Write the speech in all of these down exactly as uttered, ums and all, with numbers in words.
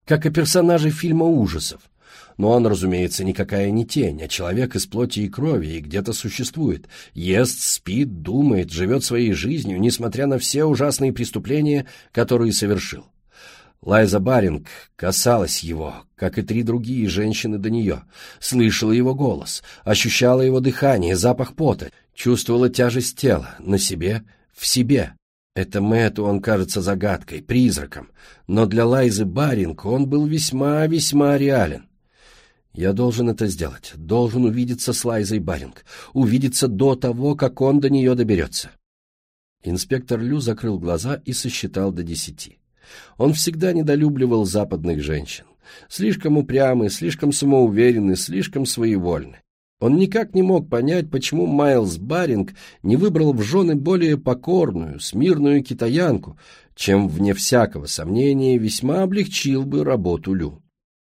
как и персонажи фильма ужасов. Но он, разумеется, никакая не тень, а человек из плоти и крови и где-то существует. Ест, спит, думает, живет своей жизнью, несмотря на все ужасные преступления, которые совершил. Лайза Баринг касалась его, как и три другие женщины до нее, слышала его голос, ощущала его дыхание, запах пота, чувствовала тяжесть тела на себе, в себе. Это Мэтту он кажется загадкой, призраком, но для Лайзы Баринг он был весьма-весьма реален. Я должен это сделать, должен увидеться с Лайзой Баринг, увидеться до того, как он до нее доберется. Инспектор Лю закрыл глаза и сосчитал до десяти. Он всегда недолюбливал западных женщин. Слишком упрямы, слишком самоуверены, слишком своевольны. Он никак не мог понять, почему Майлз Баринг не выбрал в жены более покорную, смирную китаянку, чем, вне всякого сомнения, весьма облегчил бы работу Лю.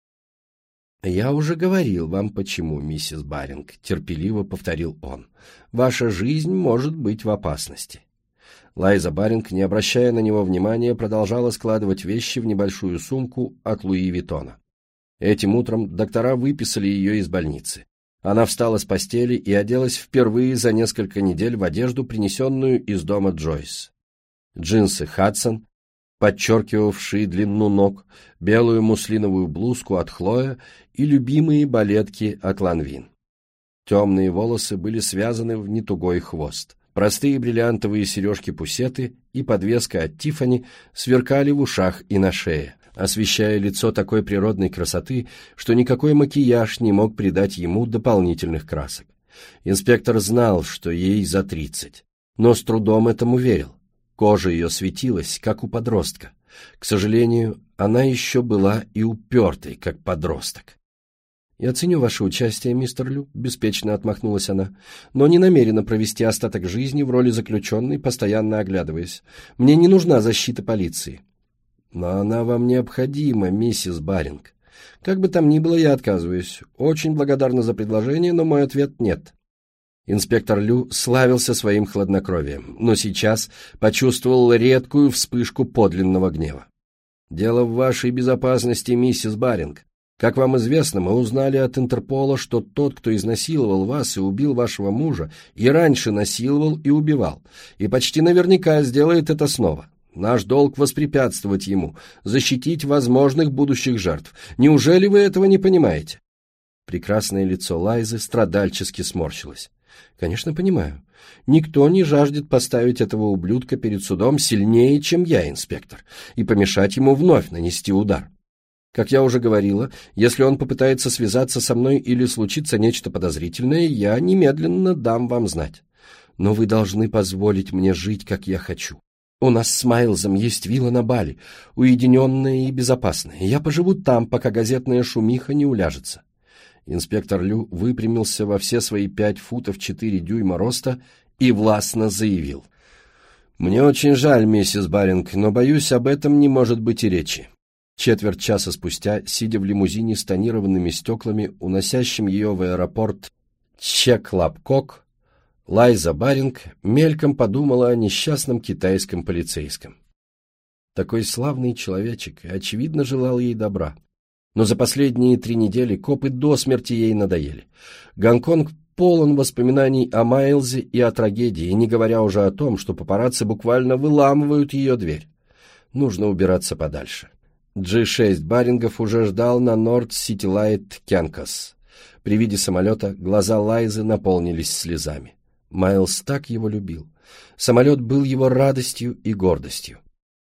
«Я уже говорил вам, почему, миссис Баринг», — терпеливо повторил он. «Ваша жизнь может быть в опасности». Лайза Баринг, не обращая на него внимания, продолжала складывать вещи в небольшую сумку от Луи Виттона. Этим утром доктора выписали ее из больницы. Она встала с постели и оделась впервые за несколько недель в одежду, принесенную из дома Джойс. Джинсы Хадсон, подчеркивавшие длину ног, белую муслиновую блузку от Хлоя и любимые балетки от Ланвин. Темные волосы были связаны в нетугой хвост. Простые бриллиантовые сережки-пусеты и подвеска от Тиффани сверкали в ушах и на шее, освещая лицо такой природной красоты, что никакой макияж не мог придать ему дополнительных красок. Инспектор знал, что ей за тридцать, но с трудом этому верил. Кожа ее светилась, как у подростка. К сожалению, она еще была и упертой, как подросток. «Я ценю ваше участие, мистер Лю», — беспечно отмахнулась она, «но не намерена провести остаток жизни в роли заключенной, постоянно оглядываясь. Мне не нужна защита полиции». «Но она вам необходима, миссис Баринг. Как бы там ни было, я отказываюсь. Очень благодарна за предложение, но мой ответ — нет». Инспектор Лю славился своим хладнокровием, но сейчас почувствовал редкую вспышку подлинного гнева. «Дело в вашей безопасности, миссис Баринг. Как вам известно, мы узнали от Интерпола, что тот, кто изнасиловал вас и убил вашего мужа, и раньше насиловал и убивал, и почти наверняка сделает это снова. Наш долг воспрепятствовать ему, защитить возможных будущих жертв. Неужели вы этого не понимаете?» Прекрасное лицо Лайзы страдальчески сморщилось. «Конечно, понимаю. Никто не жаждет поставить этого ублюдка перед судом сильнее, чем я, инспектор, и помешать ему вновь нанести удар. Как я уже говорила, если он попытается связаться со мной или случится нечто подозрительное, я немедленно дам вам знать. Но вы должны позволить мне жить, как я хочу. У нас с Майлзом есть вилла на Бали, уединенная и безопасная. Я поживу там, пока газетная шумиха не уляжется». Инспектор Лю выпрямился во все свои пять футов четыре дюйма роста и властно заявил: «Мне очень жаль, миссис Баринг, но, боюсь, об этом не может быть и речи». Четверть часа спустя, сидя в лимузине с тонированными стеклами, уносящим ее в аэропорт Чек-Лапкок, Лайза Баринг мельком подумала о несчастном китайском полицейском. Такой славный человечек и, очевидно, желал ей добра. Но за последние три недели копы до смерти ей надоели. Гонконг полон воспоминаний о Майлзе и о трагедии, не говоря уже о том, что папарацци буквально выламывают ее дверь. Нужно убираться подальше. джи шесть Барингов уже ждал на Норд-Сити-Лайт Кянкас. При виде самолета глаза Лайзы наполнились слезами. Майлз так его любил. Самолет был его радостью и гордостью.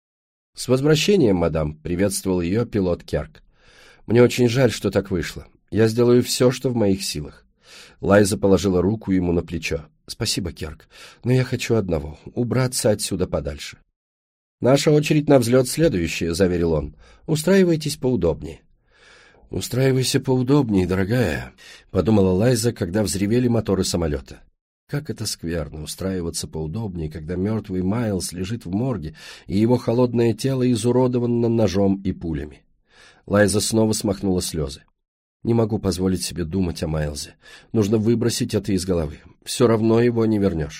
«С возвращением, мадам», — приветствовал ее пилот Керк. «Мне очень жаль, что так вышло. Я сделаю все, что в моих силах». Лайза положила руку ему на плечо. «Спасибо, Керк, но я хочу одного — убраться отсюда подальше». «Наша очередь на взлет следующая», — заверил он. «Устраивайтесь поудобнее». «Устраивайся поудобнее, дорогая», — подумала Лайза, когда взревели моторы самолета. Как это скверно — устраиваться поудобнее, когда мертвый Майлз лежит в морге, и его холодное тело изуродовано ножом и пулями. Лайза снова смахнула слезы. «Не могу позволить себе думать о Майлзе. Нужно выбросить это из головы. Все равно его не вернешь».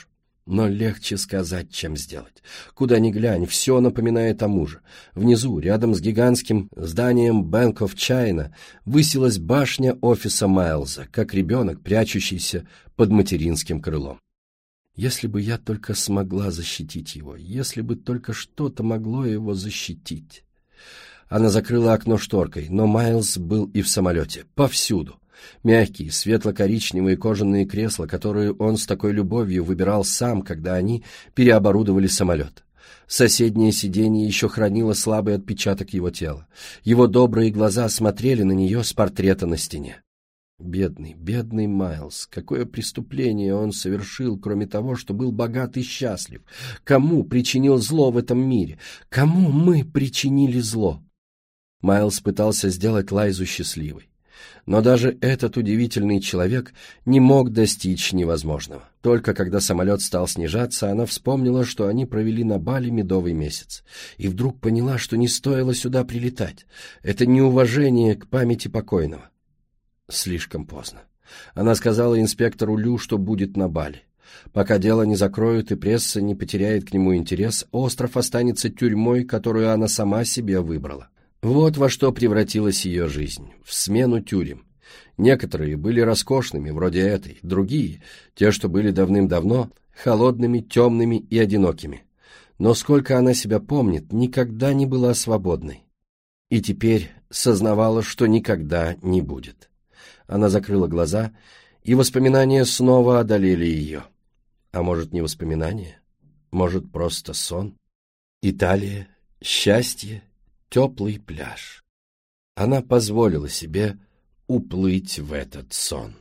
Но легче сказать, чем сделать. Куда ни глянь, все напоминает о муже. Внизу, рядом с гигантским зданием Bank of China, высилась башня офиса Майлза, как ребенок, прячущийся под материнским крылом. Если бы я только смогла защитить его, если бы только что-то могло его защитить. Она закрыла окно шторкой, но Майлз был и в самолете, повсюду. Мягкие, светло-коричневые кожаные кресла, которые он с такой любовью выбирал сам, когда они переоборудовали самолет. Соседнее сиденье еще хранило слабый отпечаток его тела. Его добрые глаза смотрели на нее с портрета на стене. Бедный, бедный Майлз, какое преступление он совершил, кроме того, что был богат и счастлив? Кому причинил зло в этом мире? Кому мы причинили зло? Майлз пытался сделать Лайзу счастливой. Но даже этот удивительный человек не мог достичь невозможного. Только когда самолет стал снижаться, она вспомнила, что они провели на Бали медовый месяц, и вдруг поняла, что не стоило сюда прилетать. Это неуважение к памяти покойного. Слишком поздно. Она сказала инспектору Лю, что будет на Бали. Пока дело не закроют и пресса не потеряет к нему интерес, остров останется тюрьмой, которую она сама себе выбрала. Вот во что превратилась ее жизнь, в смену тюрем. Некоторые были роскошными, вроде этой, другие, те, что были давным-давно, холодными, темными и одинокими. Но сколько она себя помнит, никогда не была свободной. И теперь сознавала, что никогда не будет. Она закрыла глаза, и воспоминания снова одолели ее. А может, не воспоминания? Может, просто сон? Италия, счастье, теплый пляж. Она позволила себе уплыть в этот сон.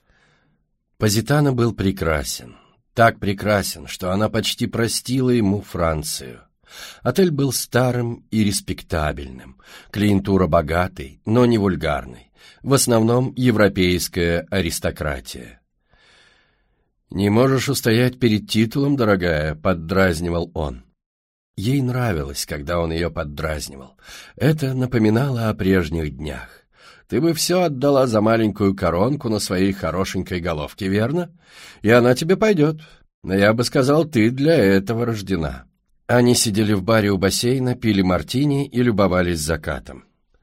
Позитано был прекрасен, так прекрасен, что она почти простила ему Францию. Отель был старым и респектабельным, клиентура богатой, но не вульгарной, в основном европейская аристократия. «Не можешь устоять перед титулом, дорогая», — поддразнивал он. Ей нравилось, когда он ее поддразнивал. Это напоминало о прежних днях. Ты бы все отдала за маленькую коронку на своей хорошенькой головке, верно? И она тебе пойдет. Но я бы сказал, ты для этого рождена. Они сидели в баре у бассейна, пили мартини и любовались закатом.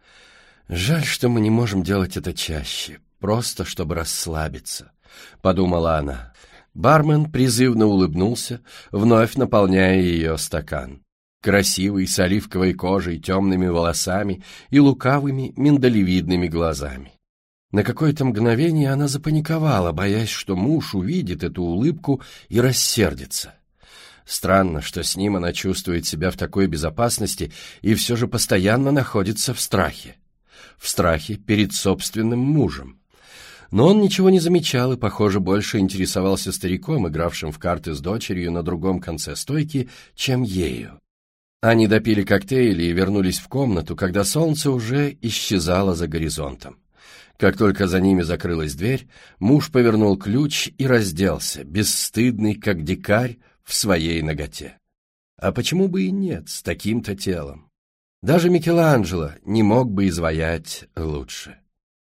«Жаль, что мы не можем делать это чаще, просто чтобы расслабиться», — подумала она. Бармен призывно улыбнулся, вновь наполняя ее стакан. Красивый, с оливковой кожей, темными волосами и лукавыми миндалевидными глазами. На какое-то мгновение она запаниковала, боясь, что муж увидит эту улыбку и рассердится. Странно, что с ним она чувствует себя в такой безопасности и все же постоянно находится в страхе. В страхе перед собственным мужем. Но он ничего не замечал и, похоже, больше интересовался стариком, игравшим в карты с дочерью на другом конце стойки, чем ею. Они допили коктейли и вернулись в комнату, когда солнце уже исчезало за горизонтом. Как только за ними закрылась дверь, муж повернул ключ и разделся, бесстыдный, как дикарь, в своей наготе. А почему бы и нет, с таким-то телом? Даже Микеланджело не мог бы изваять лучше.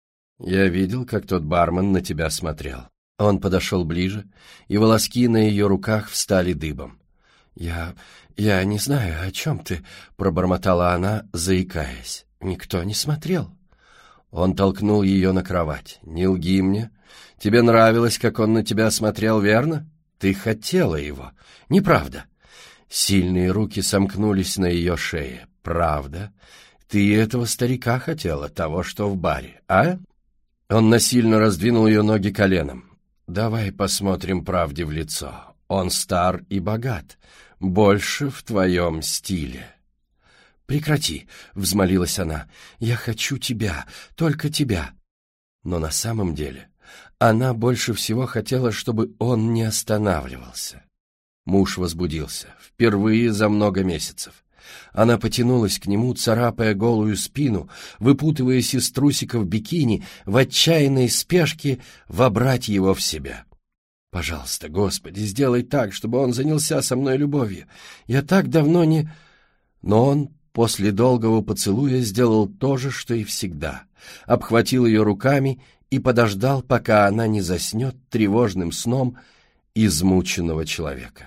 Я видел, как тот бармен на тебя смотрел. Он подошел ближе, и волоски на ее руках встали дыбом. «Я... я не знаю, о чем ты», — пробормотала она, заикаясь. «Никто не смотрел». Он толкнул ее на кровать. «Не лги мне. Тебе нравилось, как он на тебя смотрел, верно? Ты хотела его. Неправда». Сильные руки сомкнулись на ее шее. «Правда? Ты этого старика хотела, того, что в баре, а?» Он насильно раздвинул ее ноги коленом. «Давай посмотрим правде в лицо. Он стар и богат. Больше в твоем стиле». «Прекрати», — взмолилась она. «Я хочу тебя, только тебя». Но на самом деле она больше всего хотела, чтобы он не останавливался. Муж возбудился. Впервые за много месяцев. Она потянулась к нему, царапая голую спину, выпутываясь из трусиков бикини, в отчаянной спешке вобрать его в себя. «Пожалуйста, Господи, сделай так, чтобы он занялся со мной любовью. Я так давно не...» Но он после долгого поцелуя сделал то же, что и всегда. Обхватил ее руками и подождал, пока она не заснет тревожным сном измученного человека.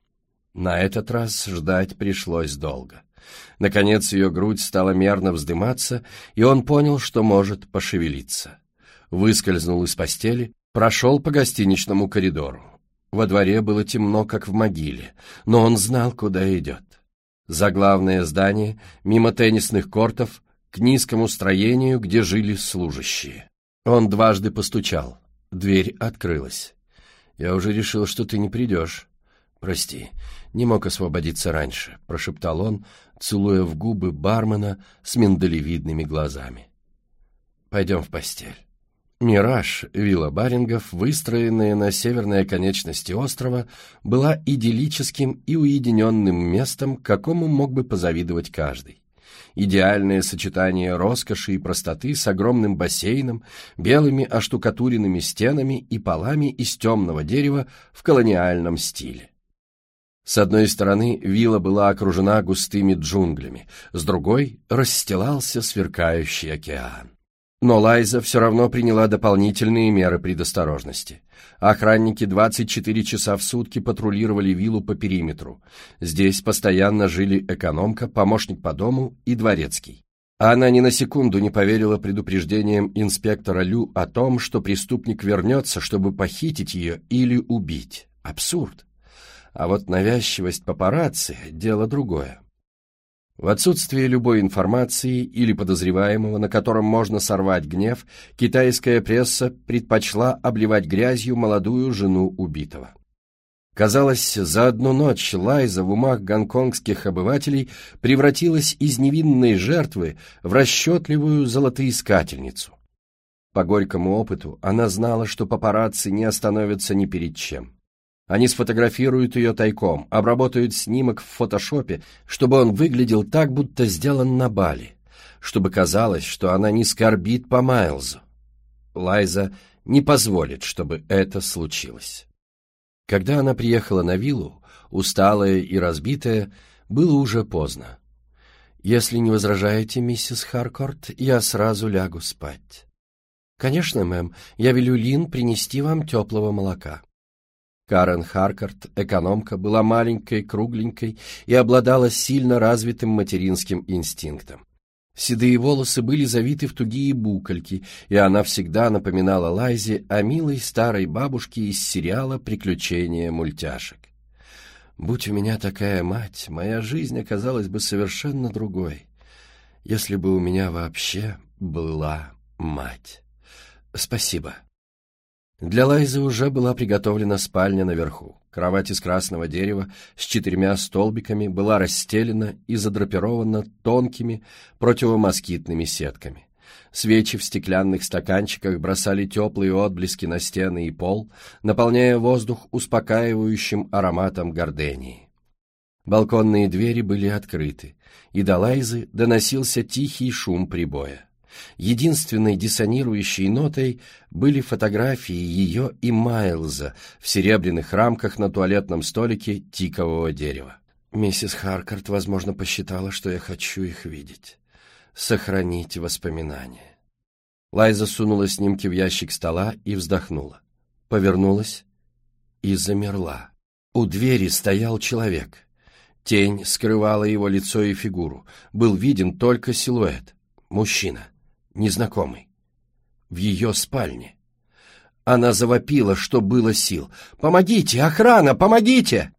На этот раз ждать пришлось долго. Наконец ее грудь стала мерно вздыматься, и он понял, что может пошевелиться. Выскользнул из постели, прошел по гостиничному коридору. Во дворе было темно, как в могиле, но он знал, куда идет. За главное здание, мимо теннисных кортов, к низкому строению, где жили служащие. Он дважды постучал. Дверь открылась. «Я уже решил, что ты не придешь. Прости, не мог освободиться раньше», — прошептал он, целуя в губы бармена с миндалевидными глазами. «Пойдем в постель». Мираж, вилла Барингов, выстроенная на северной оконечности острова, была идиллическим и уединенным местом, какому мог бы позавидовать каждый. Идеальное сочетание роскоши и простоты с огромным бассейном, белыми оштукатуренными стенами и полами из темного дерева в колониальном стиле. С одной стороны вилла была окружена густыми джунглями, с другой расстилался сверкающий океан. Но Лайза все равно приняла дополнительные меры предосторожности. Охранники двадцать четыре часа в сутки патрулировали виллу по периметру. Здесь постоянно жили экономка, помощник по дому и дворецкий. Она ни на секунду не поверила предупреждениям инспектора Лю о том, что преступник вернется, чтобы похитить ее или убить. Абсурд. А вот навязчивость папарацци – дело другое. В отсутствие любой информации или подозреваемого, на котором можно сорвать гнев, китайская пресса предпочла обливать грязью молодую жену убитого. Казалось, за одну ночь Лайза в умах гонконгских обывателей превратилась из невинной жертвы в расчетливую золотоискательницу. По горькому опыту она знала, что папарацци не остановятся ни перед чем. Они сфотографируют ее тайком, обработают снимок в фотошопе, чтобы он выглядел так, будто сделан на Бали, чтобы казалось, что она не скорбит по Майлзу. Лайза не позволит, чтобы это случилось. Когда она приехала на виллу, усталая и разбитая, было уже поздно. «Если не возражаете, миссис Харкорт, я сразу лягу спать». «Конечно, мэм, я велю Лин принести вам теплого молока». Карен Харкорт, экономка, была маленькой, кругленькой и обладала сильно развитым материнским инстинктом. Седые волосы были завиты в тугие букольки, и она всегда напоминала Лайзе о милой старой бабушке из сериала «Приключения мультяшек». «Будь у меня такая мать, моя жизнь оказалась бы совершенно другой, если бы у меня вообще была мать. Спасибо». Для Лайзы уже была приготовлена спальня наверху. Кровать из красного дерева с четырьмя столбиками была расстелена и задрапирована тонкими противомоскитными сетками. Свечи в стеклянных стаканчиках бросали теплые отблески на стены и пол, наполняя воздух успокаивающим ароматом гардении. Балконные двери были открыты, и до Лайзы доносился тихий шум прибоя. Единственной диссонирующей нотой были фотографии ее и Майлза в серебряных рамках на туалетном столике тикового дерева. Миссис Харкорт, возможно, посчитала, что я хочу их видеть. Сохранить воспоминания. Лайза сунула снимки в ящик стола и вздохнула. Повернулась и замерла. У двери стоял человек. Тень скрывала его лицо и фигуру. Был виден только силуэт. Мужчина. Незнакомый. В ее спальне. Она завопила, что было сил. «Помогите! Охрана! Помогите!»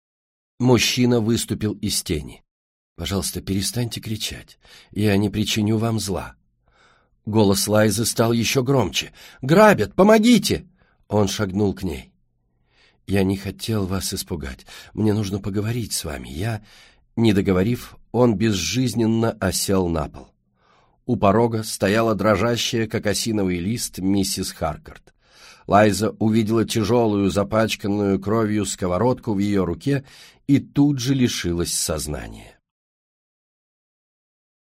Мужчина выступил из тени. «Пожалуйста, перестаньте кричать. Я не причиню вам зла». Голос Лайзы стал еще громче. «Грабят! Помогите!» Он шагнул к ней. «Я не хотел вас испугать. Мне нужно поговорить с вами. Я...» Не договорив, он безжизненно осел на пол. У порога стояла дрожащая, как осиновый лист, миссис Харкорт. Лайза увидела тяжелую, запачканную кровью сковородку в ее руке и тут же лишилась сознания.